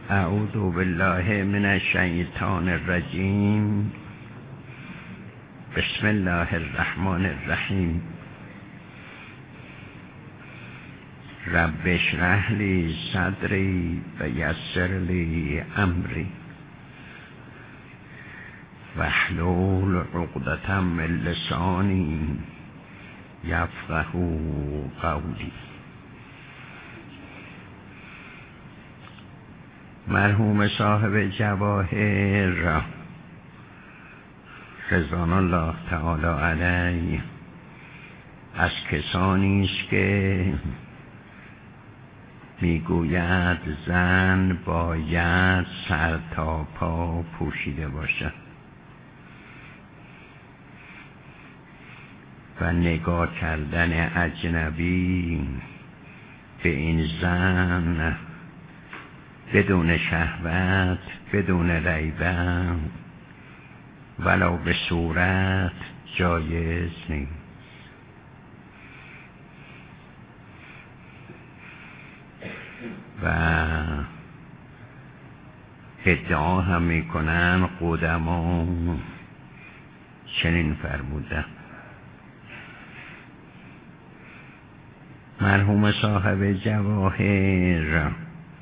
اعوذ بالله من الشیطان الرجیم. بسم الله الرحمن الرحیم. رب اشرح لی صدری و یسر لی امری واحلل عقدة من لسانی یفقهوا قولی. مرحوم صاحب جواهر رضوان الله تعالی علیه از کسانی است که میگوید زن باید سر تا پا پوشیده باشد و نگاه کردن اجنبی به این زن بدون شهوت، بدون ریبه ولو به صورت جایز نیست. و ادعا هم میکنن قدما چنین فرمودن. مرحوم صاحب جواهر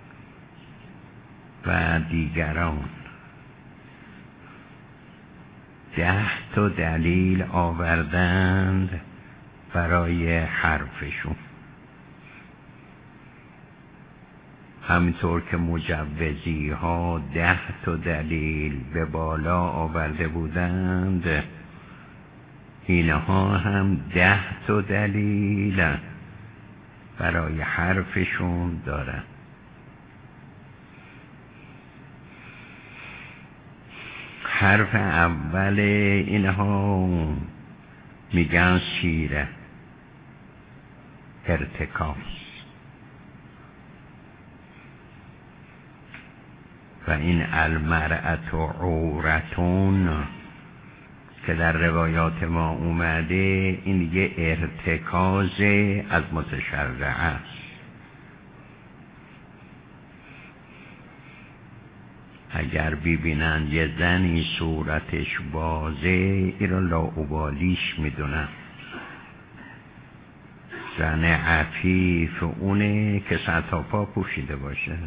و دیگران 10 دلیل آوردند برای حرفشون، همینطور که مجوزی ها 10 دلیل به بالا آورده بودند، اینها هم 10 دلیل برای حرفشون دارند. حرف اول اینها میگن شیره، ارتکاز. و این المرأة عورتون که در روایات ما اومده، این یه ارتکاز از متشرع است. اگر ببینن یه زنی صورتش بازه، این رو لاابالیش میدونن. زن عفیف اونه که سر تا پا پوشیده باشه.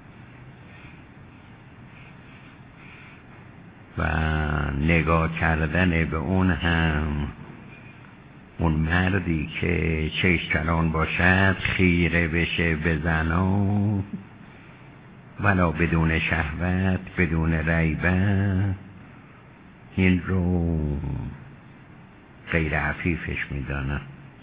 و نگاه کردن به اون هم، اون مردی که چشتران باشد خیره بشه به زنان ولا بدون شهوت، بدون ریبه، این رو غیر عفیفش میدانم.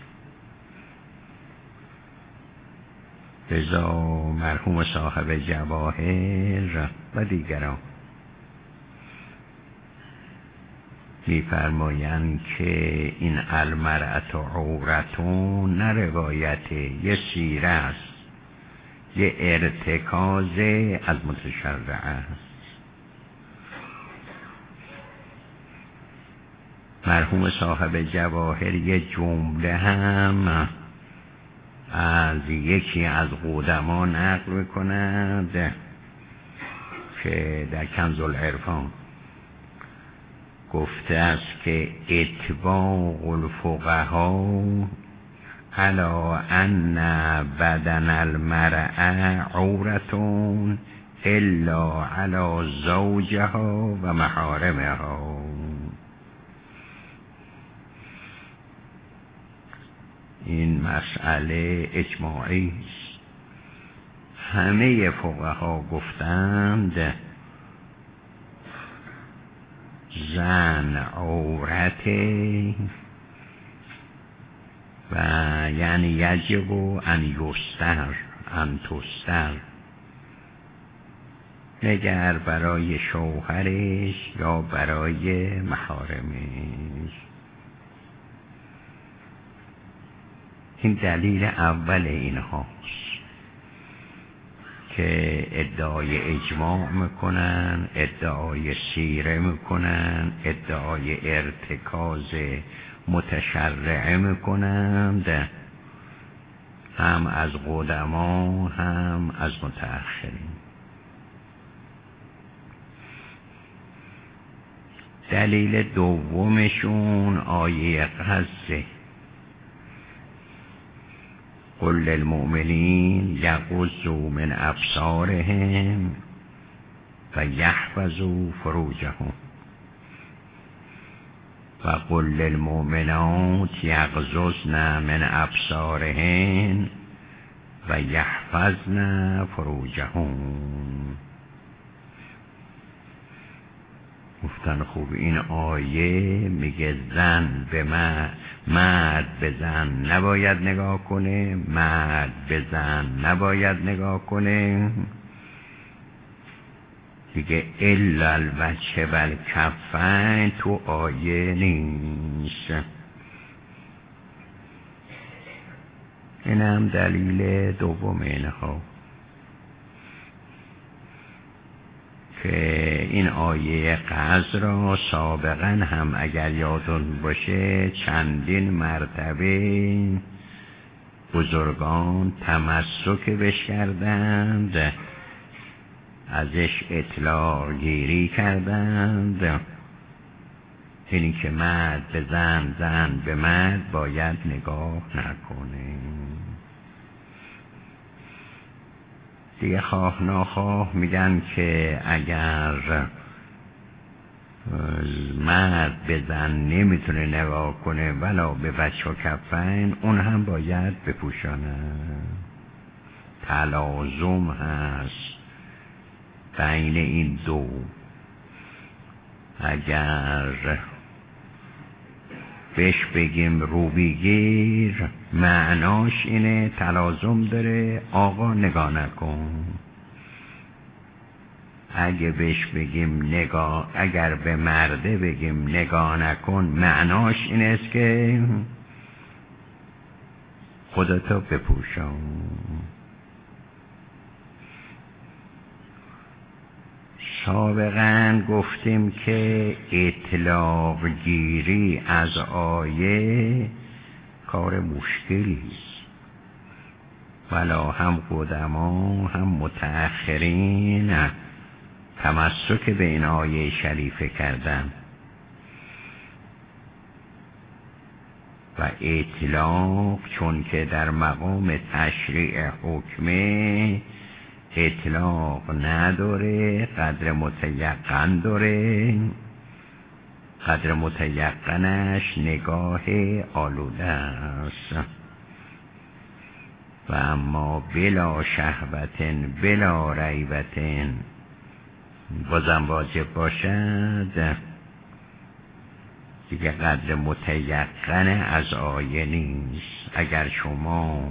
لذا مرحوم صاحب جواهر و دیگران میفرمایند که این المرأة عورتون نه روایت، یه سیره است، یه ارتکاز از متشرع است. مرحوم صاحب جواهر یه جمله هم از یکی از قدما نقل میکنند که در کنز العرفان گفته است که اتباع الفقها علی ان بدن المرأة عورتون الا علی زوجها و محارمها. این مسئله اجماعی است. همه فقها گفتند زن عورته و یعنی یجب ان تستر، مگر برای شوهرش یا برای محارمش. این دلیل اول اینهاست که ادعای اجماع میکنن، ادعای سیره میکنن، ادعای ارتکاز متشرعه میکنند، هم از قدما هم از متأخرین. دلیل دومشون آیه قصه قل للمؤمنین یغضوا من ابصارهم و یحفظوا فروجهم و قل للمؤمنات یغضضن من ابصارهن و یحفظن فروجهم. گفتن خوب این آیه میگه زن به مرد به زن نباید نگاه کنه، مرد به زن نباید نگاه کنه دیگه. الا الوجه و الکفین تو آیه نیست. این هم دلیل دوم اینها که این آیه قصر را سابقا هم اگر یادون باشه چندین مرتبه بزرگان تمسک بش کردند، ازش اطلاع گیری کردند، اینی که مرد به زن، زن به مرد باید نگاه نکنه. دیگه خواه ناخواه میگن که اگر مرد به زن نمیتونه نگاه کنه ولا به بچه و کفن، اون هم باید بپوشانه. تلازم هست بین این دو. اگر بهش بگیم روبیگیر معناش اینه تلازم داره، آقا نگاه نکن. اگه بهش بگیم نگاه، اگر به مرده بگیم نگاه نکن معناش این است که خودتو بپوشان. سابقا گفتیم که اطلاق گیری از آیه کار مشکلی است، ولا هم قدما هم متأخرین تمسک به این آیه شریفه کردن و اطلاق چون که در مقام تشریع حکمه اطلاق نداره، قدر متیقن داره. قدر متیقنش نگاه آلوده است. و اما بلا شهوتن بلا ریبتن بازم واجب باشد دیگه قدر متیقن از آیه نیست. اگر شما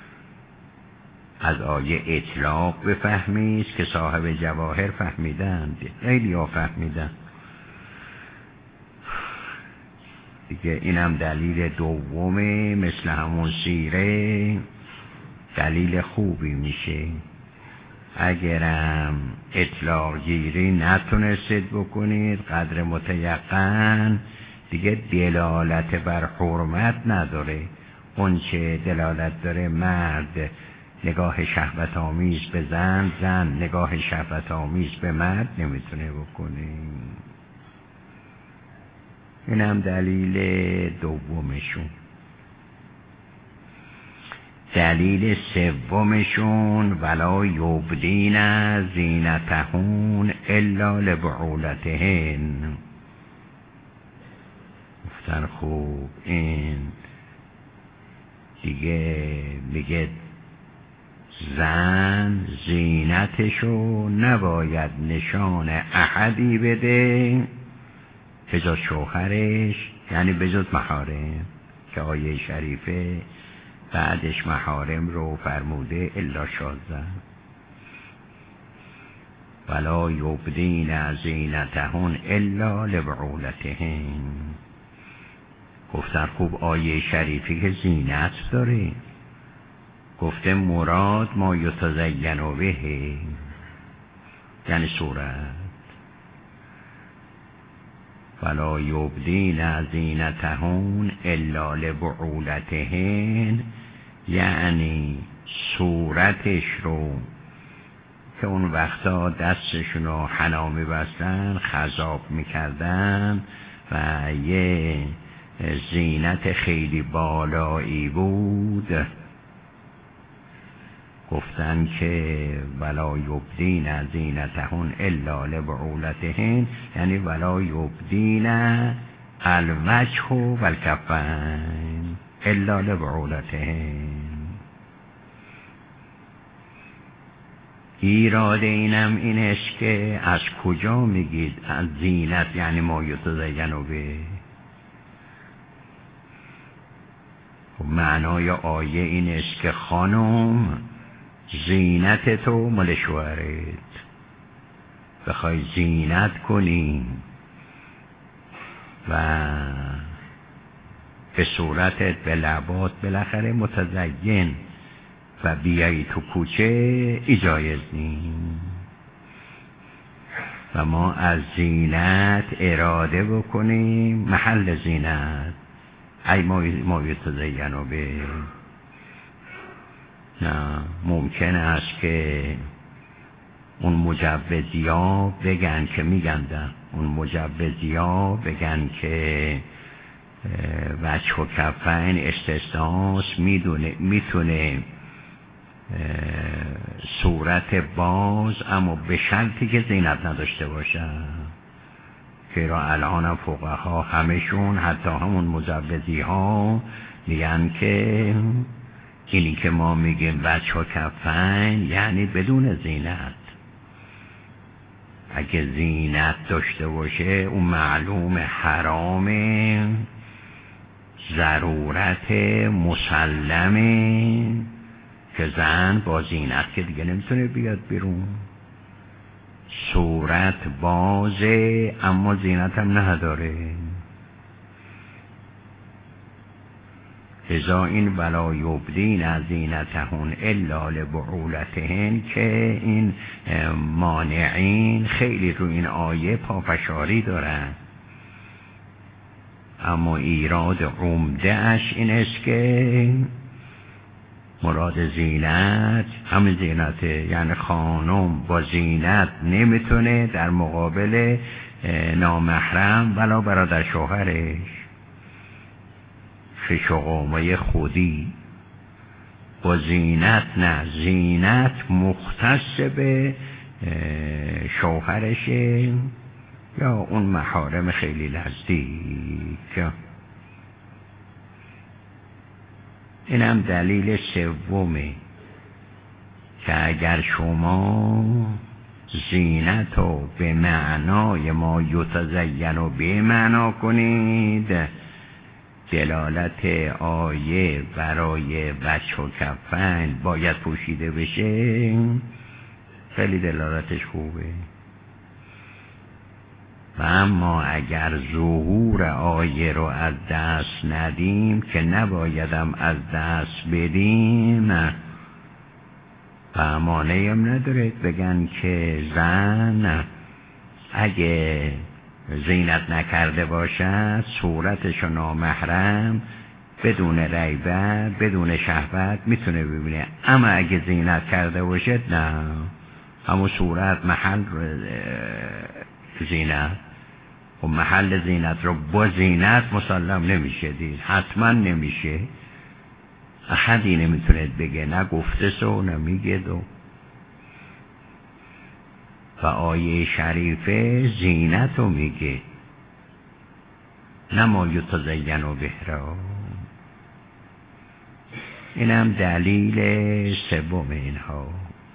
از آیه اطلاق بفهمید که صاحب جواهر فهمیدن، خیلی ها فهمیدن دیگه. اینم دلیل دومه، مثل همون سیره دلیل خوبی میشه. اگرم اطلاق گیری نتونستید بکنید قدر متیقن، دیگه دلالت بر حرمت نداره. اون چه دلالت داره مرد نگاه شهوت آمیز به زن، زن نگاه شهوت آمیز به مرد نمیتونه بکنه. این هم دلیل دومشون. دلیل سومشون ولا یبدین زینتهن الا لبعولتهن. گفتن خوب این دیگه میگه زن زینتشو نباید نشان احدی بده به جز شوهرش، یعنی به جز محارم، که آیه شریفه بعدش محارم رو فرموده الا شاذ. ولا یبدین زینتهن الا لبعولتهن. گفتن خوب آیه شریفی که زینت داره، گفته مراد ما یتزین به، یعنی صورت. ولا یبدین زینتهن الا لبعولتهن، یعنی صورتش رو که اون وقتا دستشون رو حنا می‌بستن، خضاب می‌کردن و یه زینت خیلی بالایی بود. گفتن که ولا یبدین زینتهن الا لبعولتهن، یعنی ولا یبدین الوجه و الکفین الا لبعولتهن. ایراد اینم این است که از کجا میگید از زینت یعنی ما یتزینوا به؟ معنای آیه این است که خانم زینت تو مال شوهرت، بخوای زینت کنی و به صورتت به لبات بالاخره متزین و بیایی تو کوچه ایجایز نیم. و ما از زینت اراده بکنیم محل زینت ای ما یتزینوا به. نه ممکن است که اون مجوزیا بگن که میگندن، اون مجوزیا بگن که وجه و کفین استثناست، میتونه صورت باز اما به شرطی که زینت نداشته باشه. که را الان فقها همشون حتی همون مجوزی ها میگن که اینی که ما میگیم وجه و کفین یعنی بدون زینت. اگه زینت داشته باشه اون معلوم حرامه، ضرورت مسلمه که زن با زینت که دیگه نمیتونه بیاد بیرون. صورت بازه اما زینت هم نداره. لذا این ولا یبدین زینتهن الا لبعولتهن که این مانعین خیلی رو این آیه پافشاری دارن، اما ایراد عمده اش این است که مراد زینت همین زینته، یعنی خانم با زینت نمیتونه در مقابل نامحرم ولا برادر شوهرش شقامه خودی با زینت نه، زینت مختص به شوهرشه یا اون محارم خیلی نزدیک. اینم دلیل سومه که اگر شما زینت رو به معنای ما یتزینوا به معنا کنید، دلالت آیه برای وجه و کفین باید پوشیده بشه، خیلی دلالتش خوبه. و اما اگر ظهور آیه رو از دست ندیم که نبایدم از دست بدیم، و مانعی هم نداره بگن که زن اگه زینت نکرده باشد صورتش نامحرم بدون ریبت بدون شهوت میتونه ببینه، اما اگه زینت کرده باشد نه، همون صورت محل زینت و محل زینت رو با زینت مسلم نمیشه دید، حتما نمیشه. احدی نمیتونه بگه، نه گفته سو نه میگه دو. و آیه شریفه زینت رو میگه نه ما یتزینوا به را. اینم دلیل سوم اینها.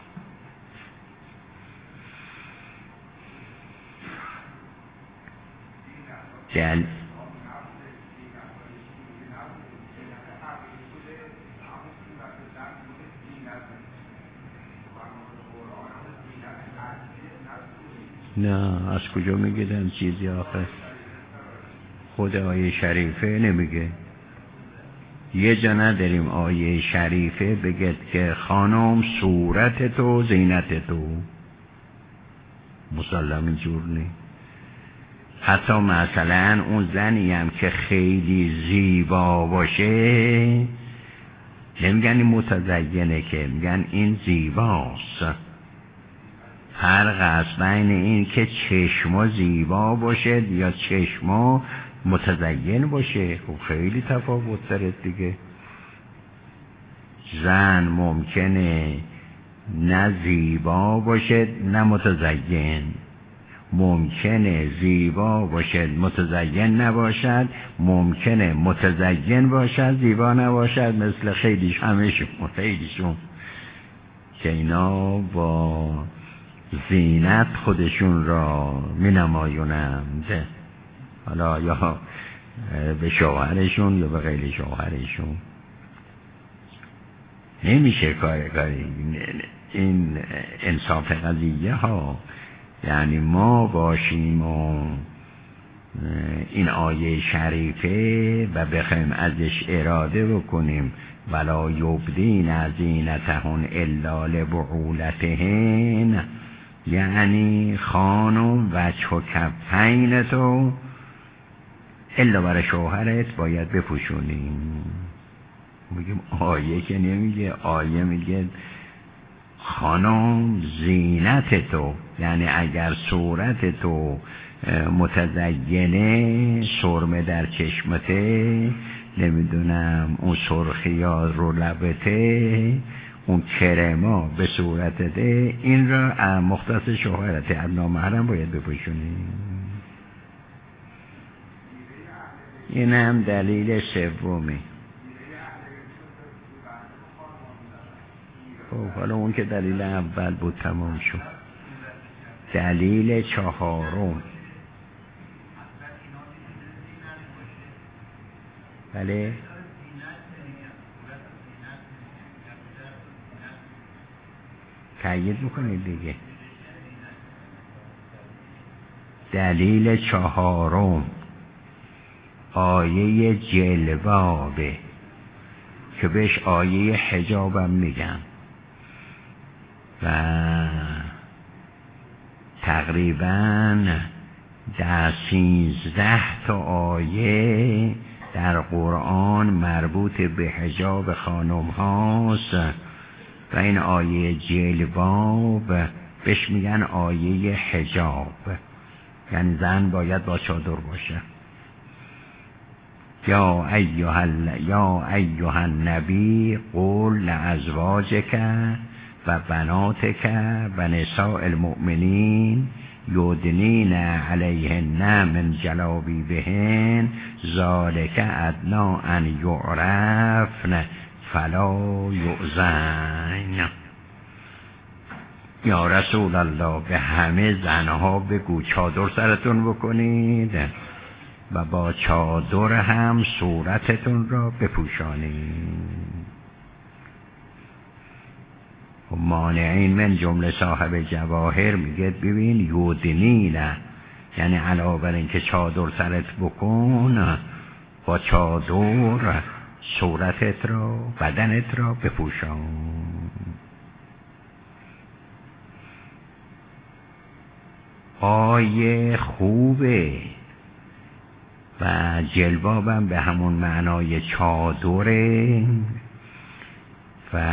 نه از کجا میگیدن چیزی آخر؟ خود آیه شریفه نمیگه. یه جا نداریم آیه شریفه بگه که خانم صورت تو زینت تو، مسلم اینجور نی. حتی مثلا اون زنی هم که خیلی زیبا باشه نمیگن این متزینه، که میگن این زیباست. فرق است بین این که چشم زیبا باشه یا چشم متزین باشه. خب خیلی تفاوت داره دیگه. زن ممکنه نه زیبا باشه نه متزین، ممکنه زیبا باشد متزین نباشد، ممکنه متزین باشد زیبا نباشد، مثل خیلیشون که اینا با زینت خودشون را می نمایونند، حالا یا به شوهرشون یا به غیر شوهرشون. نمیشه کاری این انصاف قضیه ها. یعنی ما باشیم و این آیه شریفه و بخوایم ازش اراده بکنیم ولا یبدین زینتهن الا لبعولتهن، یعنی خانم وجه و کفین تو الا برای شوهرت باید بپوشونیم. میگیم آیه که نمیگه، آیه میگه خانم زینت تو، یعنی اگر صورت تو متزینه، سرمه در چشمته، نمیدونم اون سرخی ها رو لبته، اون کرما به صورتته، این را مختص شوهرت از نامحرم باید بپوشونی. این هم دلیل سومی. خب حالا اون که دلیل اول بود تمام شد. دلیل چهارم، بله تأیید میکنید دیگه. دلیل چهارم آیه جلبابه که بهش آیه حجابم میگن و تقریباً 13 تا آیه در قرآن مربوط به حجاب خانم هاست و این آیه جلباب بهش میگن آیه حجاب، یعنی زن باید با چادر باشه. یا ایها النبی قل لازواجک و بناتک و نساء المؤمنین یدنین علیهن من جلابیبهن ذالک ادنی ان یعرفن فلا یؤذین. یا رسول الله به همه زنها بگو چادر سرتون بکنید و با چادر هم صورتتون را بپوشانید. مانعین من جمله صاحب جواهر میگه ببین یودنین، یعنی علاوه بر این که چادر سرت بکن، با چادر صورتت را بدنت را بپوشان. آیه خوبه و جلبابم به همون معنای چادره و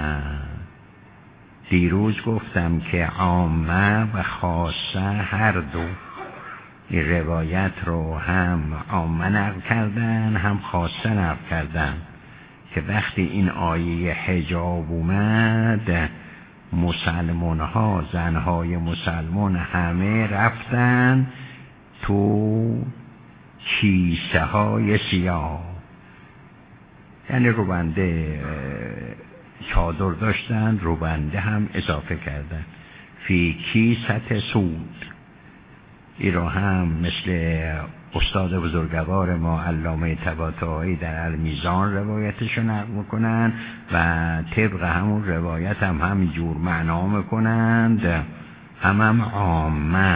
دیروز گفتم که عامه و خاصه هر دو این روایت رو هم عامه نقل کردن هم خاصه نقل کردن که وقتی این آیه حجاب اومد مسلمان ها، زنهای مسلمان همه رفتن تو کیسه های سیاه، یعنی روبنده چادر داشتن، روبنده هم اضافه کردن. فی کیسه سود، این رو هم مثل استاد بزرگوار ما علامه طباطبایی در المیزان روایتشو نقل میکنن و طبق همون روایت هم همینجور معنا میکنند، هم عامه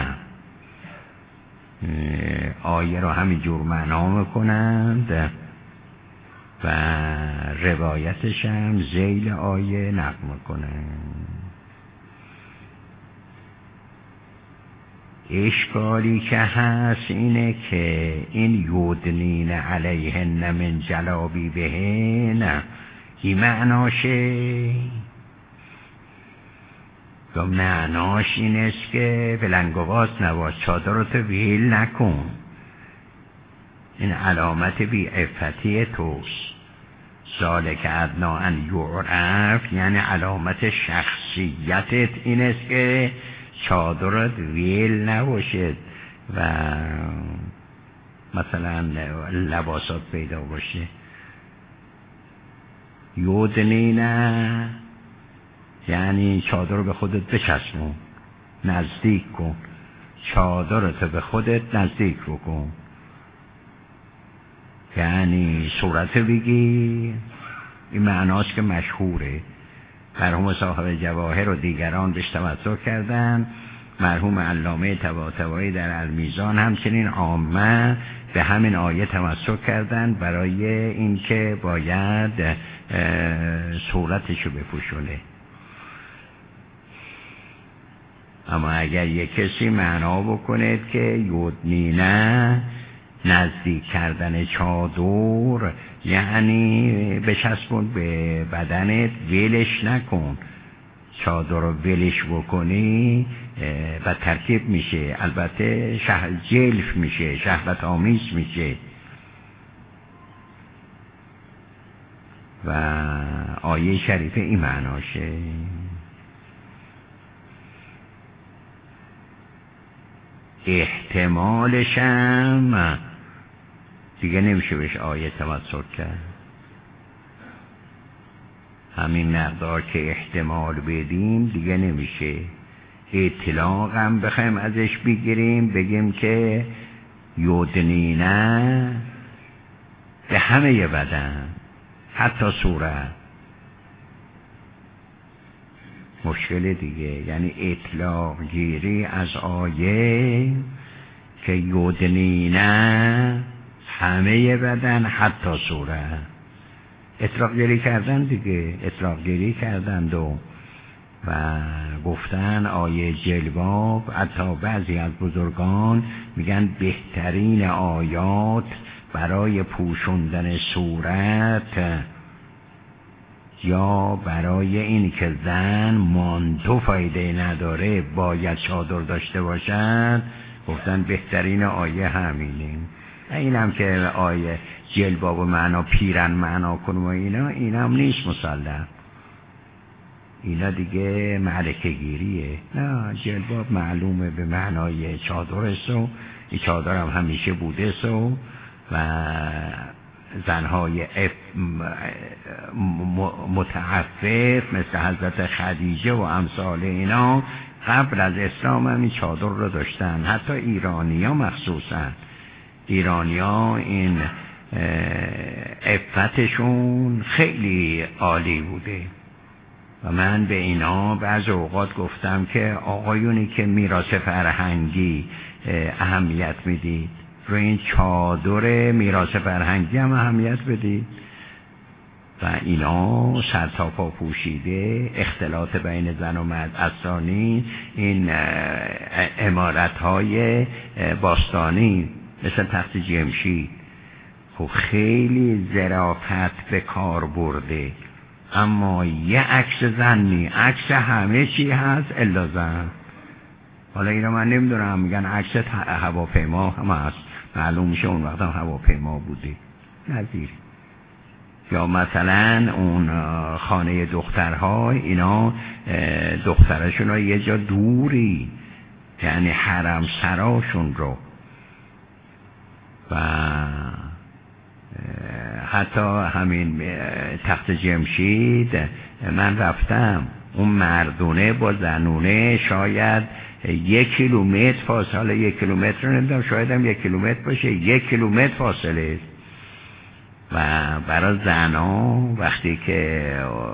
آیه رو همینجور معنا میکنند و روایتش هم ذیل آیه نقل میکنند. اشکالی که هست اینه که این یودنین علیهن من جلابیبهن این معناشه یا معناش این است که بلنگواز نباش، چادر رو تو ویل نکن، این علامت بی‌عفتی توست. ذالک ادنا ان یعرف، یعنی علامت شخصیتت این است که چادرت ویل نباشد و مثلا لباسات پیدا باشه. یودنینه یعنی چادر رو به خودت بچسبون، نزدیک کن، چادرت به خودت نزدیک بکن، یعنی صورت بگی. این معناست که مشهوره. مرحوم صاحب جواهر و دیگران بهش توسط کردن. مرحوم علامه طباطبایی در المیزان همچنین عامه به همین آیه تمسک کردن برای اینکه باید صورتشو بپوشونه. اما اگر یک کسی معنا بکنه که یودنینه نزدیک کردن چادر یعنی بچسبون به بدنت، ولش نکن. چادر رو ولش بکنی و ترکیب میشه، البته جلف میشه، شهوت آمیز میشه. و آیه شریفه این معناشه. احتمالشم دیگه نمیشه بهش آیه تمسک کرد. همین مقدار که احتمال بدیم دیگه نمیشه. اطلاق هم بخوایم ازش بگیریم بگیم که یودنینه به همه بدن، حتی صورت، مشکل دیگه. یعنی اطلاق گیری از آیه که یودنینه همه بدن حتی صورت. اطلاق گیری کردن دیگه، اطلاق گیری کردند و گفتن آیه جلباب، حتی بعضی از بزرگان میگن بهترین آیات برای پوشوندن صورت یا برای این که زن مانتو فایده نداره باید چادر داشته باشد، گفتن بهترین آیه همینه. این هم که آیه جلباب و معنا پیرن معنا کنم و اینا هم نیست مسلم. اینا دیگه معرکه گیریه. نه، جلباب معلومه به معنای چادر است و این چادر هم همیشه بوده است و زنهای متعفف مثل حضرت خدیجه و امثال اینا قبل از اسلام هم این چادر رو داشتن. حتی ایرانی‌ها مخصوصا ایرانی‌ها این عفتشون خیلی عالی بوده و من به اینا بعض اوقات گفتم که آقایونی که میراث فرهنگی اهمیت میدید، رو این چادر میراث فرهنگی هم اهمیت بدید. و اینا سر تا پا پوشیده، اختلاط بین زن و مرد اسانی، این عمارت‌های باستانی مثل تخت جمشید خب خیلی ظرافت به کار برده. اما یه عکس زن نی، عکس همه چی هست الا زن. حالا اینا من نمیدونم، میگن عکس هواپیما هم هست، معلوم میشه اون وقت هم هواپیما بوده نظیر. یا مثلا اون خانه دخترها، اینا دخترشون رو یه جا دوری، یعنی حرم سراشون رو. و حتی همین تخت جمشید من رفتم، اون مردونه با زنونه شاید 1 کیلومتر فاصله، 1 کیلومتر نمیدونم، شاید هم 1 کیلومتر باشه، 1 کیلومتر فاصله. و برای زنا وقتی که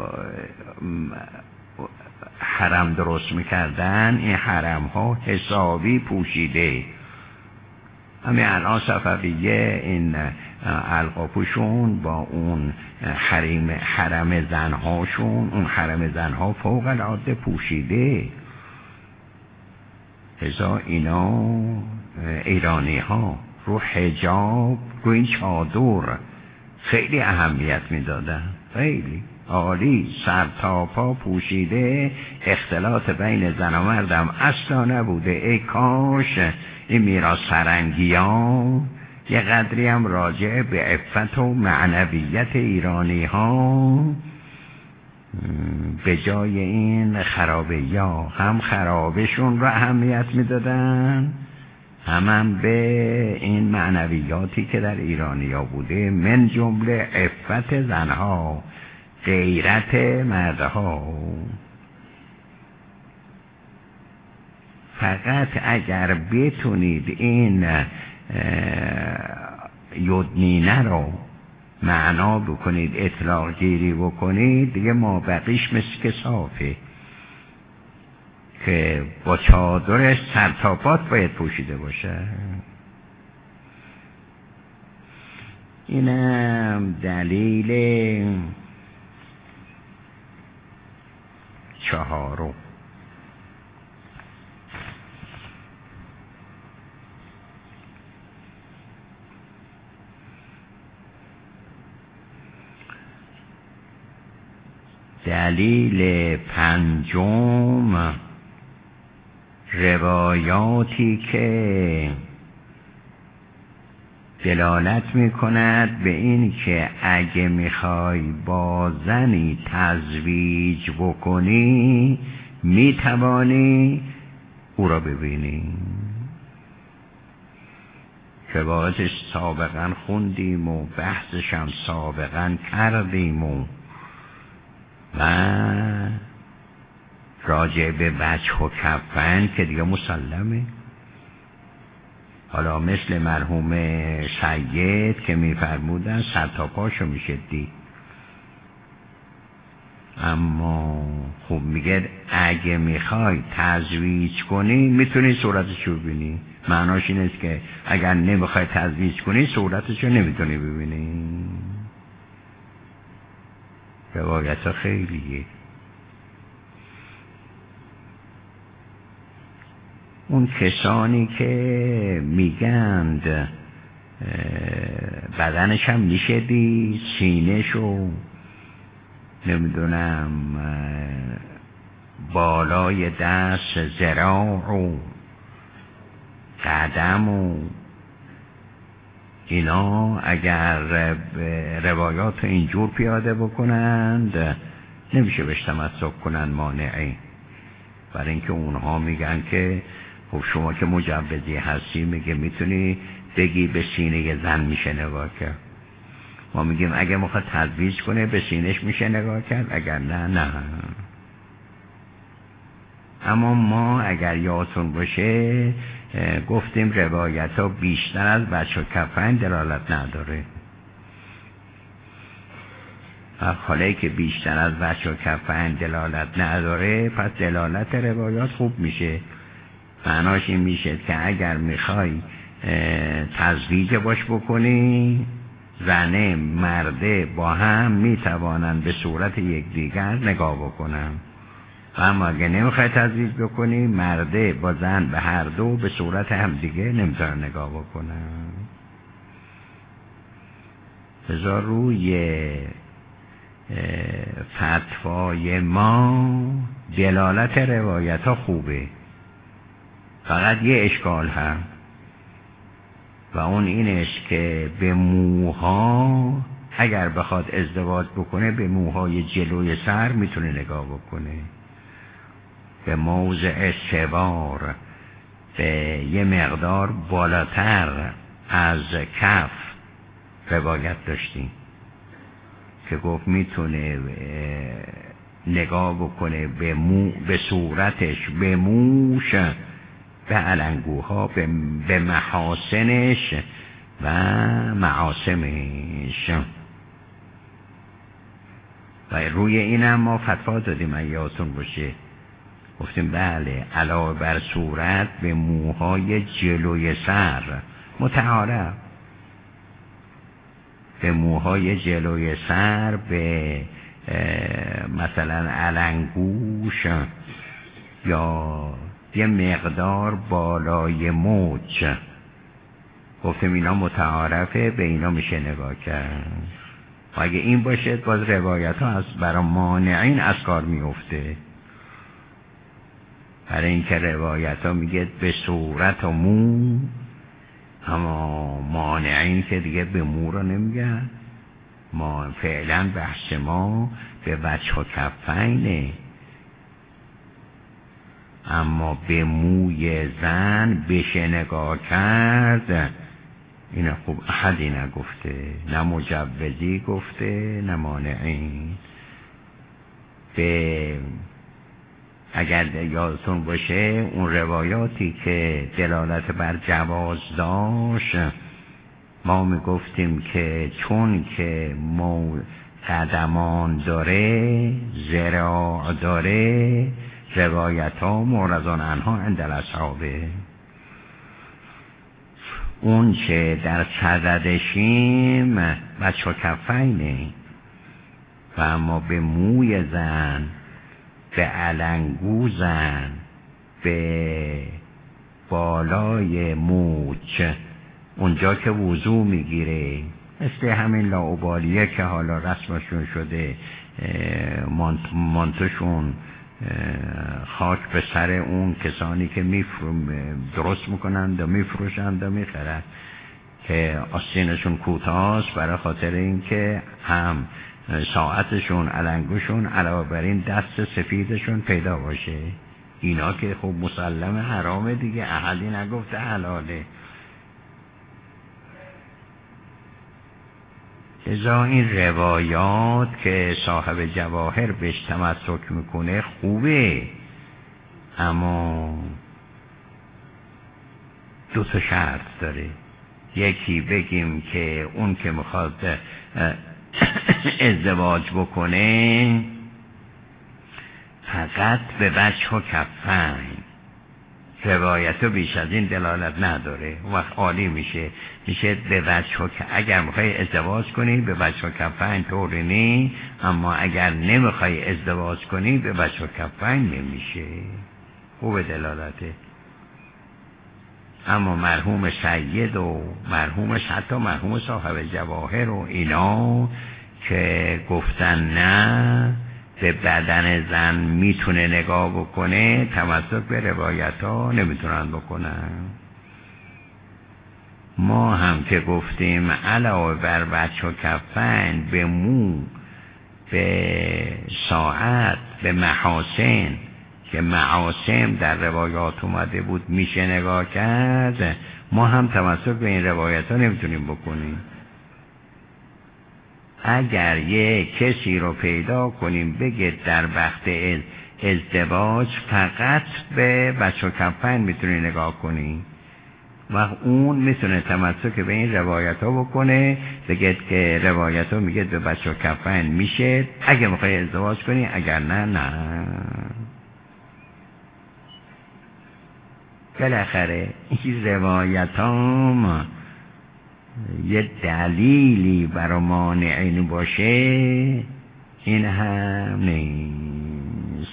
حرم درست میکردن، این حرم ها حسابی پوشیده. همین الان صفویه این القاپوشون با اون حرم زنهاشون، اون حرم زنها فوق العاده پوشیده. ازا اینا ایرانی ها رو حجاب، رو این چادر خیلی اهمیت میدادن، خیلی. عالی سر تا پا پوشیده، اختلاط بین زن و مردم اصلا نبوده. ای کاش این میراث فرنگی ها یه قدری هم راجع به عفت و معنویت ایرانی ها به جای این خرابه ها هم خرابشون رو اهمیت میدادن، هم به این معنویاتی که در ایرانیا بوده، من جمله عفت زنها، غیرت مردها. فقط اگر بتونید این یدنینه رو معنا بکنید، اطلاق گیری بکنید، دیگه ما بقیش مثل که صافه که با چادرش سرتاپات باید پوشیده باشه. اینم دلیل چهارم. دلیل پنجم، روایاتی که دلالت می کند به این که اگه میخوای با زنی تزویج بکنی می توانی او را ببینی، که باعثش سابقا خوندیم و بحثش هم سابقا کردیم و راجع به وجه و کفن که دیگه مسلمه. حالا مثل مرحوم سید که میفرمودن سر تا پاشو میشه دید، اما خوب میگه اگه میخوای تزویج کنی میتونی صورتشو ببینی. معناش این است که اگر نمیخوای تزویج کنی صورتشو نمیتونی ببینی. روایت ها خیلیه. اون کسانی که میگند بدنش هم میشه دید، سینه‌شو نمیدونم بالای دست، ذراع و قدم و اینا، اگر روایات اینجور پیاده بکنند نمیشه بهش تمسک کنن مانعی. برای اینکه اونها میگن که خب شما که مجوزی هستی، میگه میتونی بگی به سینه زن میشه نگاه کرد. ما میگیم اگه میخواد تزویج کنه به سینهش میشه نگاه کرد، اگر نه. اما ما اگر یادتون باشه گفتیم روایت ها بیشتر از وجه و کفن دلالت نداره. حالا که بیشتر از وجه و کفن دلالت نداره، پس دلالت روایات خوب میشه. معناش این میشه که اگر میخوای تزویج باش بکنی، زنه مرده با هم میتوانن به صورت یکدیگر نگاه بکنن. اما اگه نمیخوای تزویج بکنی، مرده با زن به هر دو به صورت هم دیگه نمیتونن نگاه بکنن. بذار روی فتوای ما دلالت روایت ها خوبه، فقط یه اشکال هم و اون اینش که به موها اگر بخواد ازدواج بکنه به موهای جلوی سر میتونه نگاه بکنه، به موضع سوار به یه مقدار بالاتر از کف روایت داشتیم که گفت میتونه نگاه بکنه به صورتش، به موش، به علنگوها، به محاسنش و معاسمش. و روی اینم ما فتوا دادیم اگه یادتون باشه، گفتیم بله علاوه بر صورت به موهای جلوی سر متعارف، به موهای جلوی سر، به مثلا علنگوش یا یه مقدار بالای موج، گفتیم اینا متعارفه، به اینا میشه نگاه کرد. و اگه این باشه باز روایت ها از برای مانعین از کار میفته. برای اینکه روایت ها میگه به صورت و مو، اما مانعین که دیگه به مو رو نمیگن. ما فعلا بحث ما به وجه و کفینه، اما به موی زن بشه نگاه کرد این خوب احدی نگفته، نه مجوزی گفته نه مانعین. به اگر یادتون باشه اون روایاتی که دلالت بر جواز داشت ما میگفتیم که چون که قدمان داره، ذراع داره، روایت ها معرضان عنها عند الاصحابه. اون چه در صددشیم بچه و کفینه، و اما به موی زن، به علنگو زن، به بالای موچ، اونجا که وضو میگیره، مثل همین لاابالیه که حالا رسمشون شده، مانتوشون خاک به سر اون کسانی که درست میکنند و میفروشند و میخرند که آستینشون کوتاست، برای خاطر اینکه هم ساعتشون علنگوشون علاوه بر این دست سفیدشون پیدا باشه. اینا که خب مسلم حرامه دیگه، احدی نگفته حلاله. ازا این روایات که صاحب جواهر بهش تمسک میکنه خوبه، اما دو تا شرط داره. یکی بگیم که اون که میخواد ازدواج بکنه فقط به وجه و کفین، روایت بیش از این دلالت نداره، وقت عالی میشه به وجه و اگر میخوای ازدواج کنی به وجه و کفین طوری نی، اما اگر نمیخوای ازدواج کنی به وجه و کفین نمیشه. خوب دلالته. اما مرحوم سید و مرحومش، حتی مرحوم صاحب جواهر و اینا که گفتن نه به بدن زن میتونه نگاه بکنه، تمسک به روایت ها نمیتونن بکنن. ما هم که گفتیم علاوه بر وجه و کفین، به مو، به ساعت، به محاسن که معاصم در روایات اومده بود میشه نگاه کرد، ما هم تمسک به این روایت ها نمیتونیم بکنیم. اگر یه کسی رو پیدا کنیم بگه در وقت ازدواج فقط به بچه و کفن میتونی نگاه کنی، و اون میتونه تمسک به این روایت ها بکنه، بگه که روایت ها میگه به بچه و کفن میشه اگه میخوای ازدواج کنی، اگر نه. بالاخره این روایت ها یه دلیلی برای مانعین باشه این هم نیست.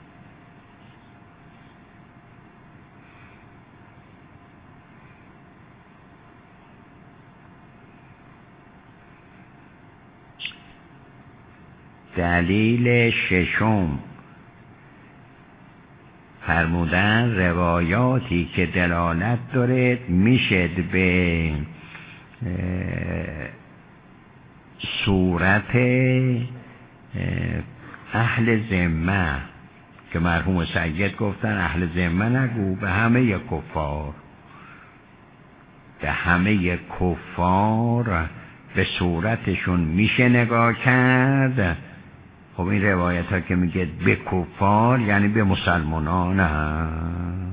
دلیل ششم فرمودن روایاتی که دلالت داره میشه به صورت اهل ذمه، که مرحوم سید گفتن اهل ذمه نگو، به همه کفار، به همه کفار به صورتشون میشه نگاه کرد. خب این روایت ها که میگه به کفار یعنی به مسلمانان هم.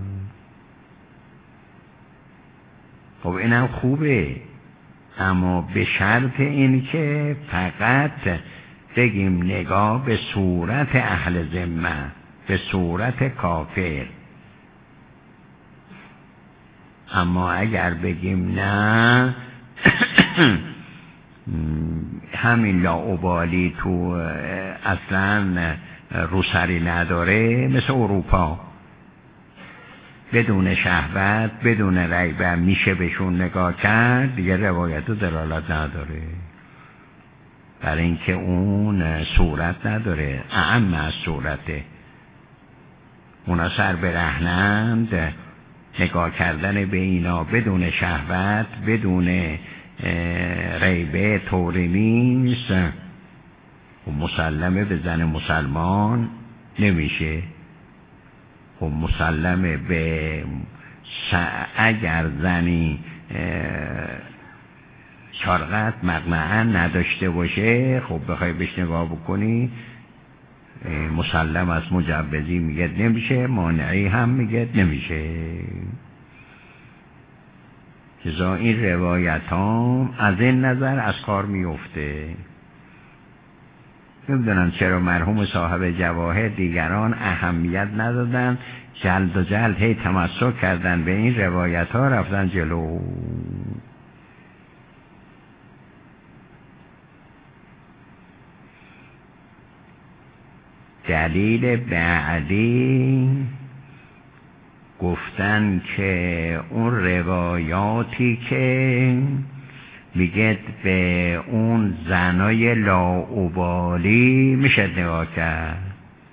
خب اینم خوبه، اما به شرط این که فقط بگیم نگاه به صورت اهل ذمه، به صورت کافر. اما اگر بگیم نه همین لاابالی تو اصلا روسری نداره، مثل اروپا بدون شهوت بدون ریبه میشه بهشون نگاه کرد، دیگه روایت و دلالت نداره. برای اینکه اون صورت نداره، اعم از صورته. اونا سر برهنند، نگاه کردن به اینا بدون شهوت، بدون ریبه طوری نیست و مسلمه به زن مسلمان نمیشه. و مسلمه به اگر زنی شرقت مقنعا نداشته باشه، خب بخوای بهش نگاه بکنی مسلم از مجوزی میگه نمیشه، مانعی هم میگه نمیشه. لذا این روایت ها از این نظر از کار میفته. نمیدونم چرا مرحوم صاحب جواهر دیگران اهمیت ندادن، جلد و جلد هی تمسک کردن به این روایت ها، رفتن جلو. دلیل بعدی گفتن که اون روایاتی که میگه به اون زنای لاابالی میشه نگاه کرد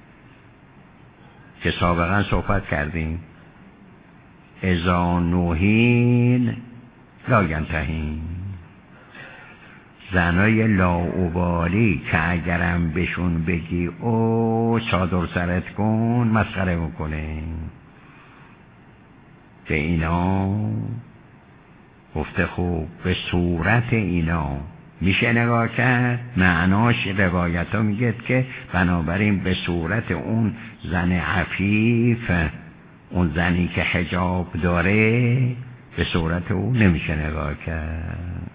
که سابقا صحبت کردیم، اذا نوحین لا ینتهین، زنای لاابالی که اگرم بهشون بگی او چادر سرت کن مسخره میکنه. به اینا گفته خوب به صورت اینا میشه نگاه کرد. معناش روایت ها میگه که بنابراین به صورت اون زن عفیف، اون زنی که حجاب داره، به صورت اون نمیشه نگاه کرد.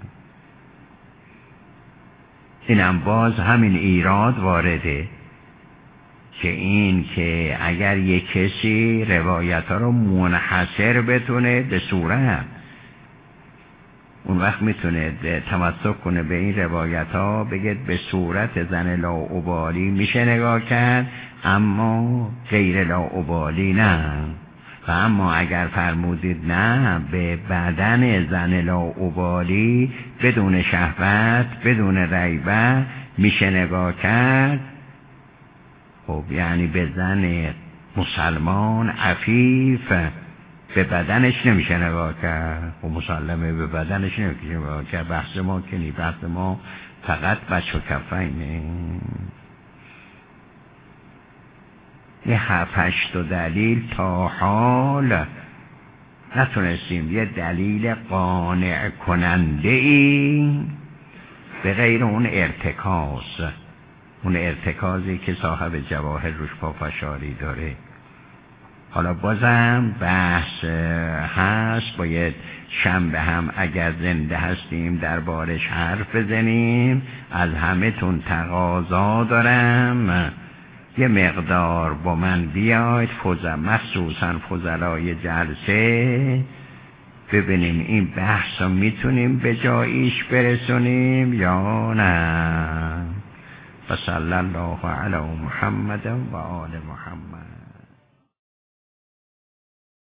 اینم باز همین ایراد وارده که این که اگر یک کسی روایت ها رو منحصر بتونه به صورت، اون وقت میتونه تمسک کنه به این روایت ها، بگه به صورت زن لاابالی میشه نگاه کرد اما غیر لاابالی نه. و اما اگر فرمودید نه به بدن زن لاابالی بدون شهوت بدون ریبه میشه نگاه کرد، خب یعنی به زن مسلمان عفیف به بدنش نمیشه نگاه کرد. و مسلمه به بدنش نمیشه نگاه کرد. بحث ما که نی، بحث ما فقط بچه و کفینه. یه 7-8 دلیل تا حال نتونستیم یه دلیل قانع کننده ای به غیر اون ارتکاز، اون ارتکازی که صاحب جواهر روش پافشاری داره. حالا بازم بحث هست، باید شنبه هم اگر زنده هستیم دربارش حرف بزنیم. از همه تون تقاضا دارم یه مقدار با من بیاید، مخصوصا فضلای جلسه، ببینیم این بحث رو میتونیم به جاییش برسونیم یا نه. و صلی الله علی محمد و آل محمد.